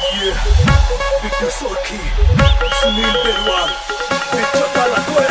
ये बिट्टू सोरखी, सुनील बेरवाल, बिट्टू काला कोया।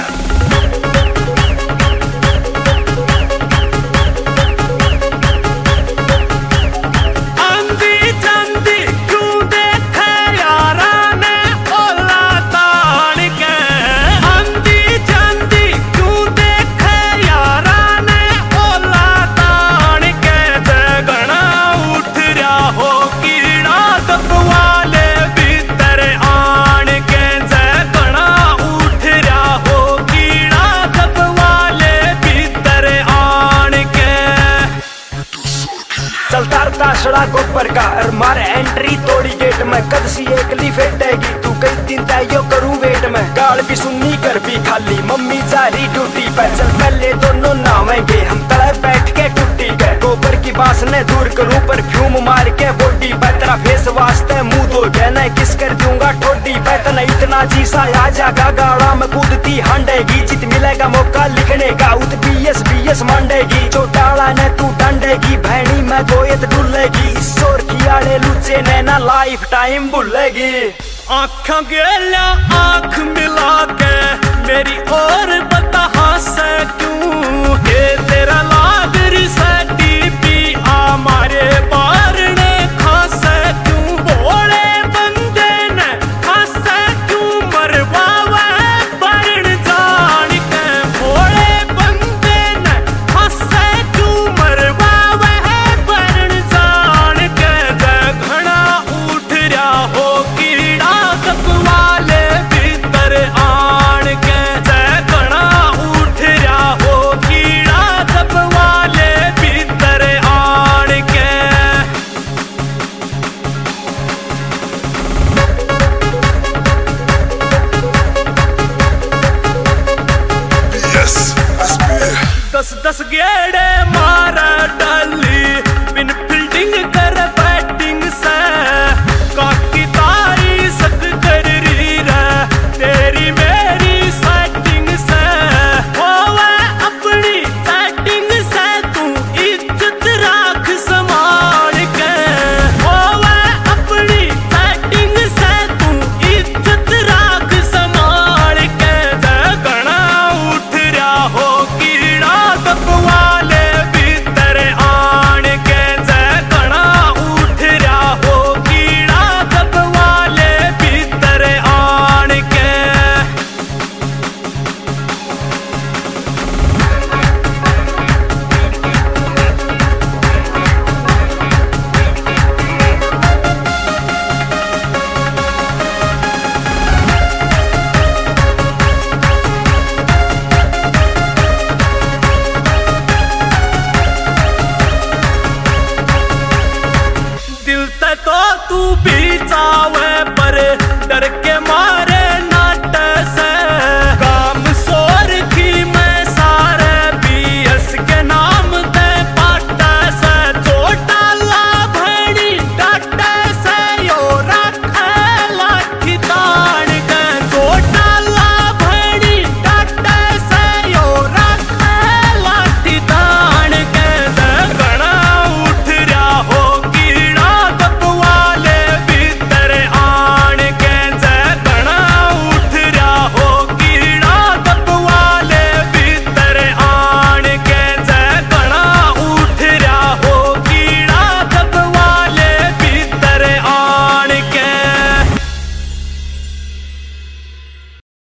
चलता सड़ा गोबर का और मारे एंट्री तोड़ी गेट में कद सी एकली फेटेगी तू कई दिन तैयो करूं वेट में गाल भी सुननी कर भी खाली मम्मी जा रही ड्यूटी पे चल पहले दोनों नावेंगे हम तले बैठ के टूटी गए गोबर की वासने दूर करूं परफ्यूम मार के बॉडी पे तेरा फेस वास्ते मुंह धो गया न किस कर दूंगा ठोडी पे तना इतना जीसा आ जागा गाड़ा में कूदती हांडेगी जित मिलेगा मौका लिखने का उत बीएस मांडेगी चौटाला ने तू डंडेगी भैनी में गोयत डुलेगी शोर की आड़े लुचे ने ना लाइफ टाइम भूलेगी। आँखों गेला आँख मिला के मेरी और बता हंसे क्यों ये तेरा लादरी से टीपी हमारे पारने खासे क्यों बोले बंदे ने हंसे क्यों मरवावे परण जान के बोले बंदे ने हंसे क्यों मरवावे परण जान के घना उठ रहा हो कीड़ा वाले भीतर आन के घना उठ रहा हो कीड़ा तब वाले भीतर आन के। Yes, 10 गेड़े मारा डल